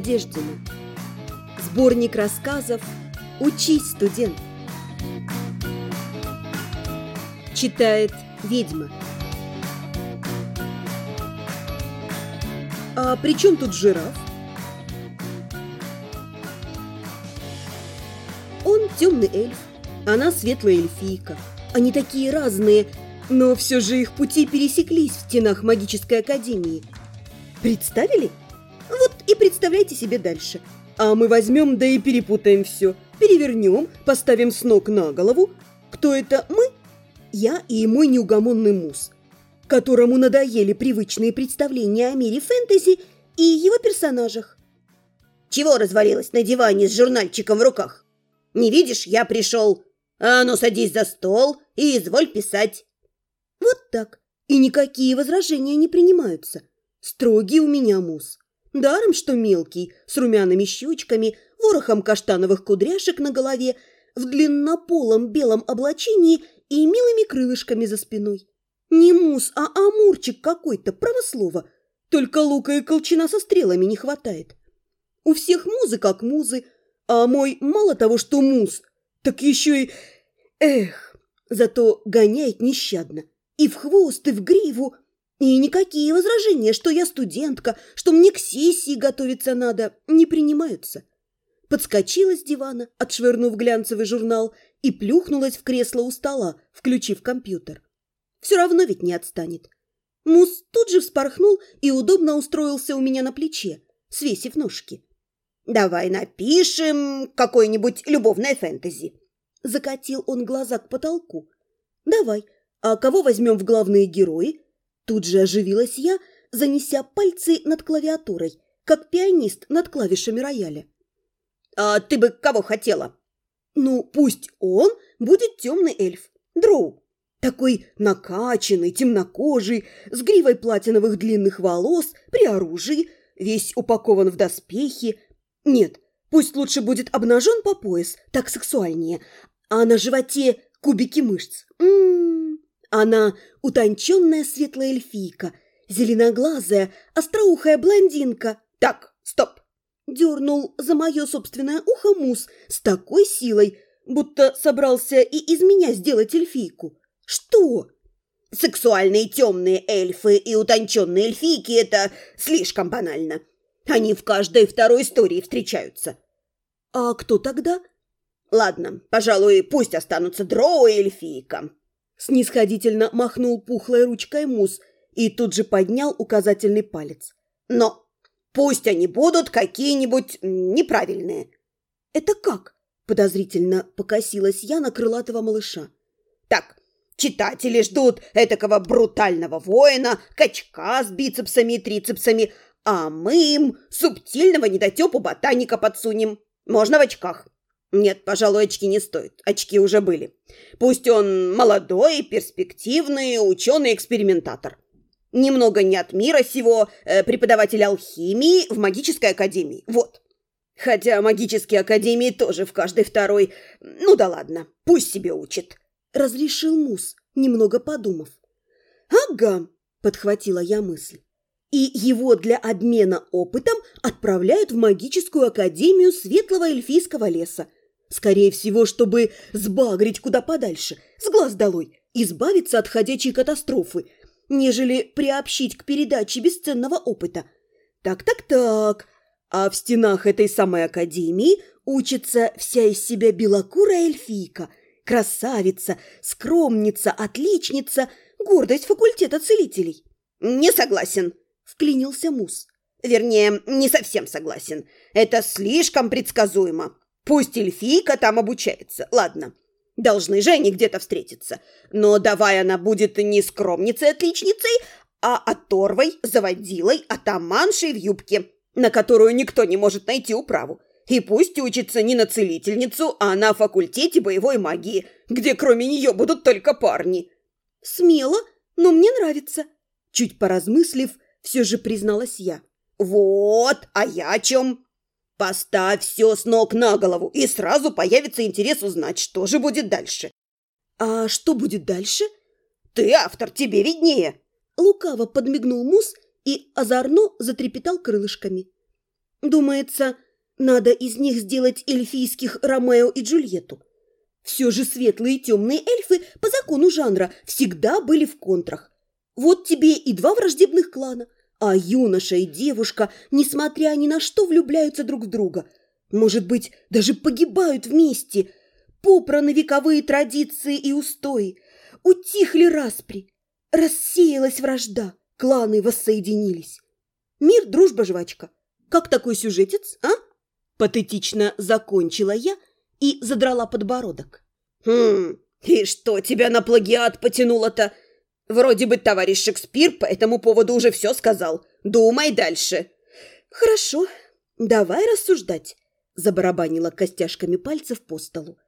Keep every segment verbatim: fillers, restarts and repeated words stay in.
Надеждина. Сборник рассказов «Учись, студент». Читает ведьма. А при чем тут жираф? Он темный эльф, она светлая эльфийка. Они такие разные, но все же их пути пересеклись в стенах магической академии. Представили? Вот и представляйте себе дальше. А мы возьмем, да и перепутаем все. Перевернем, поставим с ног на голову. Кто это мы? Я и мой неугомонный мус, которому надоели привычные представления о мире фэнтези и его персонажах. Чего развалилась на диване с журнальчиком в руках? Не видишь, я пришел. А ну, садись за стол и изволь писать. Вот так. И никакие возражения не принимаются. Строгий у меня мус. Даром, что мелкий, с румяными щечками, ворохом каштановых кудряшек на голове, в длиннополом белом облачении и милыми крылышками за спиной. Не мус, а амурчик какой-то, право слово. Только лука и колчана со стрелами не хватает. У всех музы как музы, а мой мало того, что мус, так еще и... Эх, зато гоняет нещадно. И в хвост, и в гриву. И никакие возражения, что я студентка, что мне к сессии готовиться надо, не принимаются. Подскочила с дивана, отшвырнув глянцевый журнал, и плюхнулась в кресло у стола, включив компьютер. Все равно ведь не отстанет. Мус тут же вспорхнул и удобно устроился у меня на плече, свесив ножки. «Давай напишем какое-нибудь любовное фэнтези». Закатил он глаза к потолку. «Давай. А кого возьмем в главные герои?» Тут же оживилась я, занеся пальцы над клавиатурой, как пианист над клавишами рояля. «А ты бы кого хотела?» «Ну, пусть он будет темный эльф, Дроу. Такой накачанный, темнокожий, с гривой платиновых длинных волос, при оружии, весь упакован в доспехи. Нет, пусть лучше будет обнажен по пояс, так сексуальнее, а на животе кубики мышц. М-м-м. Она утонченная светлая эльфийка, зеленоглазая, остроухая блондинка». «Так, стоп!» Дернул за мое собственное ухо мус с такой силой, будто собрался и из меня сделать эльфийку. «Что?» «Сексуальные темные эльфы и утонченные эльфийки – это слишком банально. Они в каждой второй истории встречаются». «А кто тогда?» «Ладно, пожалуй, пусть останутся дроу и эльфийка». Снисходительно махнул пухлой ручкой мус и тут же поднял указательный палец. «Но пусть они будут какие-нибудь неправильные». «Это как?» – подозрительно покосилась я на крылатого малыша. «Так, читатели ждут этакого брутального воина, качка с бицепсами и трицепсами, а мы им субтильного недотепу ботаника подсунем. Можно в очках». «Нет, пожалуй, очки не стоит. Очки уже были. Пусть он молодой, перспективный, ученый-экспериментатор. Немного не от мира сего, э, преподаватель алхимии в магической академии. Вот. Хотя магические академии тоже в каждой второй. Ну да ладно, пусть себе учит». Разрешил мус, немного подумав. «Ага», – подхватила я мысль. «И его для обмена опытом отправляют в магическую академию Светлого эльфийского леса. Скорее всего, чтобы сбагрить куда подальше, с глаз долой, избавиться от ходячей катастрофы, нежели приобщить к передаче бесценного опыта. Так-так-так, а в стенах этой самой академии учится вся из себя белокурая эльфийка, красавица, скромница, отличница, гордость факультета целителей». «Не согласен», – вклинился мус. «Вернее, не совсем согласен. Это слишком предсказуемо. Пусть эльфийка там обучается. Ладно, должны же они где-то встретиться. Но давай она будет не скромницей-отличницей, а оторвой, заводилой, атаманшей в юбке, на которую никто не может найти управу. И пусть учится не на целительницу, а на факультете боевой магии, где кроме нее будут только парни». «Смело, но мне нравится», – чуть поразмыслив, все же призналась я. «Вот, а я о чем? Поставь все с ног на голову, и сразу появится интерес узнать, что же будет дальше». «А что будет дальше?» «Ты автор, тебе виднее». Лукаво подмигнул мус и озорно затрепетал крылышками. Думается, надо из них сделать эльфийских Ромео и Джульетту. Все же светлые и темные эльфы по закону жанра всегда были в контрах. Вот тебе и два враждебных клана, а юноша и девушка, несмотря ни на что, влюбляются друг в друга. Может быть, даже погибают вместе. Попраны вековые традиции и устои. Утихли распри. Рассеялась вражда. Кланы воссоединились. Мир, дружба, жвачка. Как такой сюжетец, а? Патетично закончила я и задрала подбородок. Хм, и что тебя на плагиат потянуло-то? Вроде бы товарищ Шекспир по этому поводу уже все сказал. Думай дальше. Хорошо, давай рассуждать, забарабанила костяшками пальцев по столу.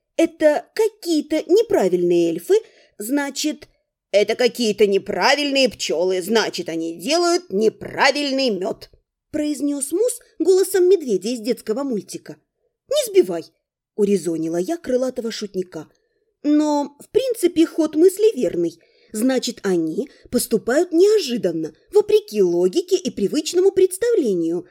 Это какие-то неправильные эльфы, значит... Это какие-то неправильные пчелы, значит, они делают неправильный мед, произнес Мус голосом медведя из детского мультика. Не сбивай, урезонила я крылатого шутника. Но, в принципе, ход мысли верный. Значит, они поступают неожиданно, вопреки логике и привычному представлению.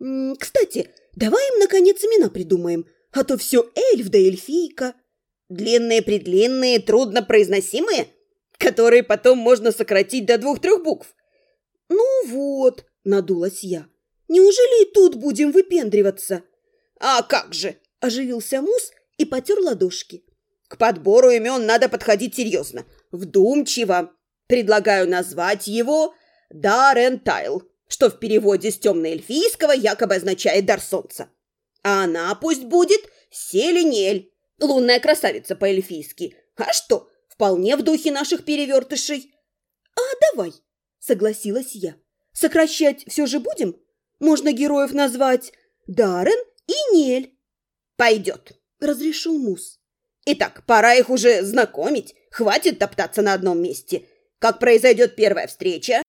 Кстати, давай им, наконец, имена придумаем, а то все эльф да эльфийка. Длинные-предлинные, труднопроизносимые, которые потом можно сократить до двух-трех букв. Ну вот, надулась я. Неужели и тут будем выпендриваться? А как же, оживился Мус и потер ладошки. К подбору имен надо подходить серьезно, вдумчиво. Предлагаю назвать его Дарентайл, что в переводе с темно-эльфийского якобы означает «дар солнца». А она пусть будет Селениэль, лунная красавица по-эльфийски. А что, вполне в духе наших перевертышей. А давай, согласилась я. Сокращать все же будем? Можно героев назвать Дарен и Нель. Пойдет, разрешил Мус. Итак, пора их уже знакомить. Хватит топтаться на одном месте. Как произойдет первая встреча?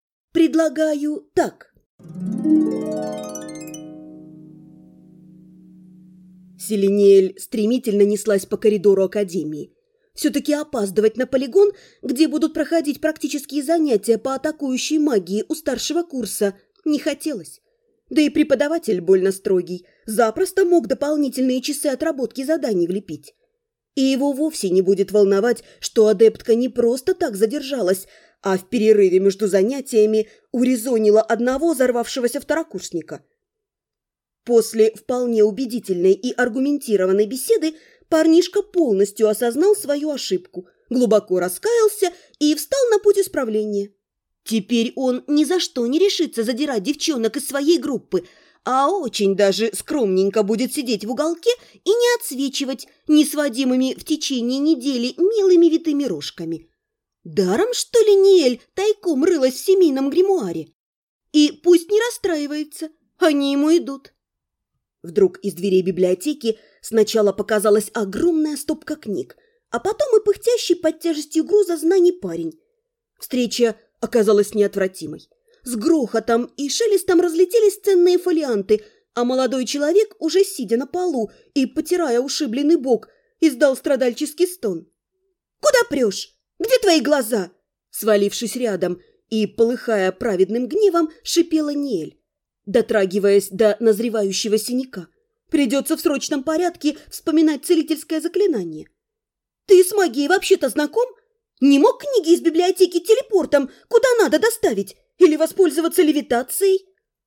Предлагаю так. Селениэль стремительно неслась по коридору академии. Все-таки опаздывать на полигон, где будут проходить практические занятия по атакующей магии у старшего курса, не хотелось. Да и преподаватель больно строгий, запросто мог дополнительные часы отработки заданий влепить. И его вовсе не будет волновать, что адептка не просто так задержалась, а в перерыве между занятиями урезонила одного взорвавшегося второкурсника. После вполне убедительной и аргументированной беседы парнишка полностью осознал свою ошибку, глубоко раскаялся и встал на путь исправления. Теперь он ни за что не решится задирать девчонок из своей группы, а очень даже скромненько будет сидеть в уголке и не отсвечивать несводимыми в течение недели милыми витыми рожками. Даром, что ли, Ниэль тайком рылась в семейном гримуаре? И пусть не расстраивается, они ему идут. Вдруг из дверей библиотеки сначала показалась огромная стопка книг, а потом и пыхтящий под тяжестью груза знаний парень. Встреча оказалась неотвратимой. С грохотом и шелестом разлетелись ценные фолианты, а молодой человек, уже сидя на полу и потирая ушибленный бок, издал страдальческий стон. «Куда прешь? Где твои глаза?» Свалившись рядом и, полыхая праведным гневом, шипела Ниэль, дотрагиваясь до назревающего синяка. Придется в срочном порядке вспоминать целительское заклинание. «Ты с магией вообще-то знаком? Не мог книги из библиотеки телепортом куда надо доставить? Или воспользоваться левитацией?»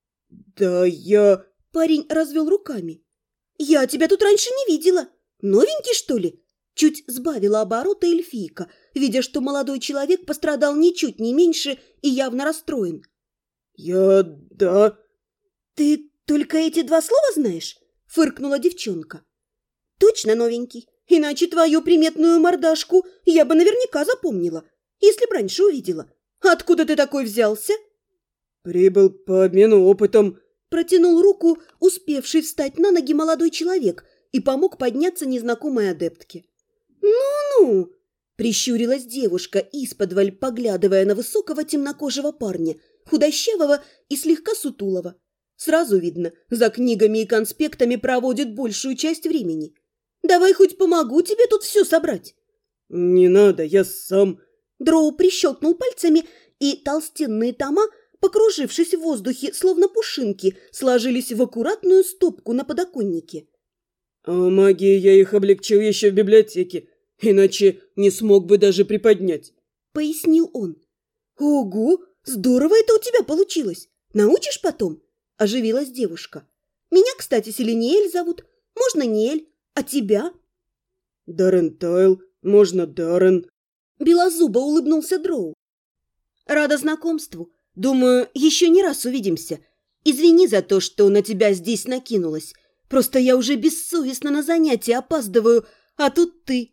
«Да я...» – парень развел руками. «Я тебя тут раньше не видела. Новенький, что ли?» Чуть сбавила обороты эльфийка, видя, что молодой человек пострадал ничуть не меньше и явно расстроен. «Я... да...» «Ты только эти два слова знаешь?» – фыркнула девчонка. «Точно новенький, иначе твою приметную мордашку я бы наверняка запомнила, если б раньше увидела. Откуда ты такой взялся?» «Прибыл по обмену опытом», – протянул руку успевший встать на ноги молодой человек и помог подняться незнакомой адептке. «Ну-ну!» – прищурилась девушка, исподволь поглядывая на высокого темнокожего парня, худощавого и слегка сутулого. Сразу видно, за книгами и конспектами проводит большую часть времени. «Давай хоть помогу тебе тут все собрать». «Не надо, я сам...» Дроу прищелкнул пальцами, и толстенные тома покружившись в воздухе, словно пушинки, сложились в аккуратную стопку на подоконнике. «А магией я их облегчил еще в библиотеке, иначе не смог бы даже приподнять», — пояснил он. «Ого, здорово это у тебя получилось! Научишь потом?» – оживилась девушка. «Меня, кстати, Селениэль зовут. Можно Ниэль. А тебя?» «Даррен Тайл. Можно Даррен». Белозубо улыбнулся Дроу. «Рада знакомству. Думаю, еще не раз увидимся. Извини за то, что на тебя здесь накинулась. Просто я уже бессовестно на занятия опаздываю, а тут ты».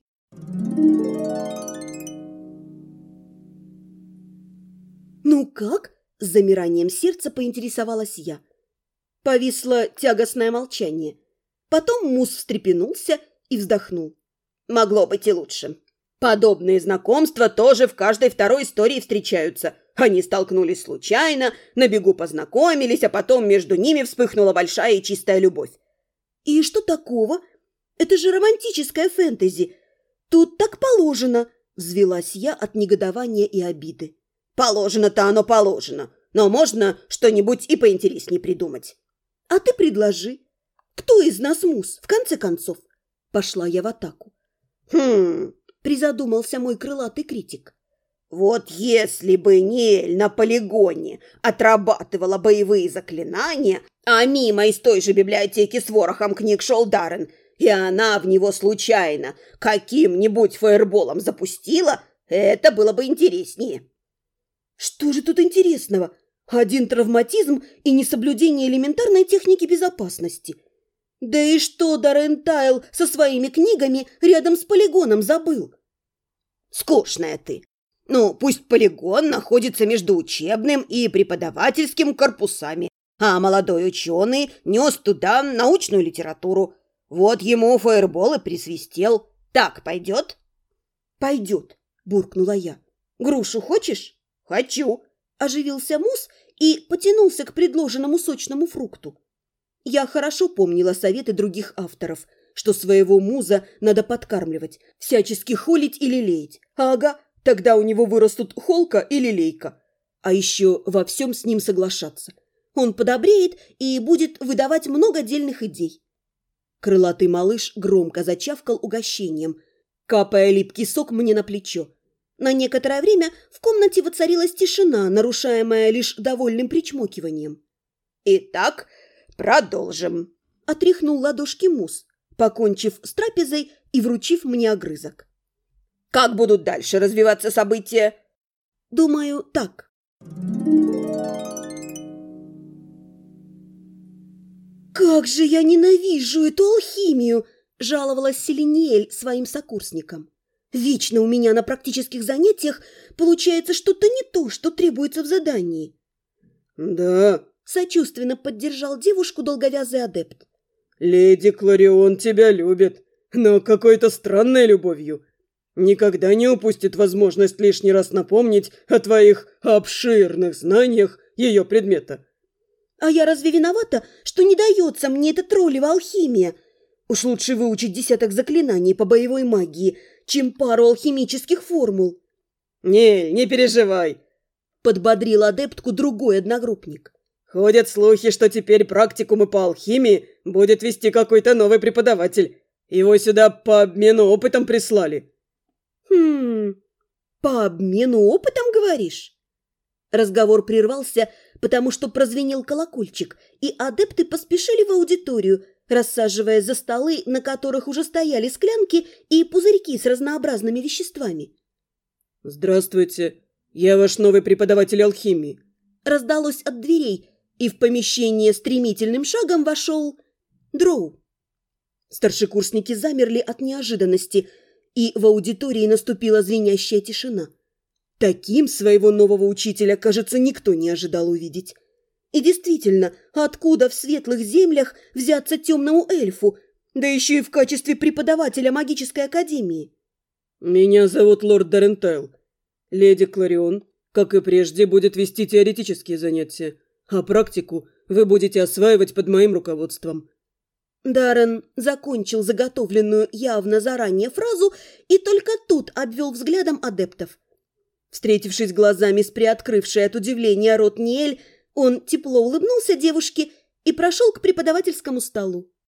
«Ну как?» – с замиранием сердца поинтересовалась я. Повисло тягостное молчание. Потом Мус встрепенулся и вздохнул. «Могло быть и лучше. Подобные знакомства тоже в каждой второй истории встречаются. Они столкнулись случайно, на бегу познакомились, а потом между ними вспыхнула большая и чистая любовь». «И что такого? Это же романтическое фэнтези. Тут так положено», – взвилась я от негодования и обиды. «Положено-то оно положено, но можно что-нибудь и поинтереснее придумать». «А ты предложи. Кто из нас Мус, в конце концов?» Пошла я в атаку. «Хм...» – призадумался мой крылатый критик. «Вот если бы Ниэль на полигоне отрабатывала боевые заклинания, а мимо из той же библиотеки с ворохом книг шел Даррен, и она в него случайно каким-нибудь фаерболом запустила, это было бы интереснее». «Что же тут интересного? Один травматизм и несоблюдение элементарной техники безопасности. Да и что Даррен Тайл со своими книгами рядом с полигоном забыл?» «Скучная ты. Ну, пусть полигон находится между учебным и преподавательским корпусами, а молодой ученый нес туда научную литературу. Вот ему фаербол и присвистел. Так пойдет?» «Пойдет», – буркнула я. «Грушу хочешь?» «Хочу», – оживился Мус и потянулся к предложенному сочному фрукту. Я хорошо помнила советы других авторов, что своего муза надо подкармливать, всячески холить и лелеять. Ага, тогда у него вырастут холка и лелейка. А еще во всем с ним соглашаться. Он подобреет и будет выдавать много дельных идей. Крылатый малыш громко зачавкал угощением, капая липкий сок мне на плечо. На некоторое время в комнате воцарилась тишина, нарушаемая лишь довольным причмокиванием. «Итак, продолжим», – отряхнул ладошки Мус, покончив с трапезой и вручив мне огрызок. «Как будут дальше развиваться события?» «Думаю, так». «Как же я ненавижу эту алхимию!» – жаловалась Селениэль своим сокурсникам. «Вечно у меня на практических занятиях получается что-то не то, что требуется в задании». «Да», – сочувственно поддержал девушку долговязый адепт. «Леди Кларион тебя любит, но какой-то странной любовью. Никогда не упустит возможность лишний раз напомнить о твоих обширных знаниях ее предмета». «А я разве виновата, что не дается мне эта троллева алхимия? Уж лучше выучить десяток заклинаний по боевой магии, чем пару алхимических формул». «Не, не переживай», – подбодрил адептку другой одногруппник. «Ходят слухи, что теперь практикумы по алхимии будет вести какой-то новый преподаватель. Его сюда по обмену опытом прислали». «Хм, по обмену опытом, говоришь?» Разговор прервался, потому что прозвенел колокольчик, и адепты поспешили в аудиторию, рассаживая за столы, на которых уже стояли склянки и пузырьки с разнообразными веществами. «Здравствуйте, я ваш новый преподаватель алхимии», – раздалось от дверей, и в помещение стремительным шагом вошел Дроу. Старшекурсники замерли от неожиданности, и в аудитории наступила звенящая тишина. Таким своего нового учителя, кажется, никто не ожидал увидеть. И действительно, откуда в светлых землях взяться темному эльфу, да еще и в качестве преподавателя магической академии? «Меня зовут лорд Даррен Тайл. Леди Кларион, как и прежде, будет вести теоретические занятия, а практику вы будете осваивать под моим руководством». Даррен закончил заготовленную явно заранее фразу и только тут обвел взглядом адептов. Встретившись глазами с приоткрывшей от удивления рот Ниэль, он тепло улыбнулся девушке и прошел к преподавательскому столу.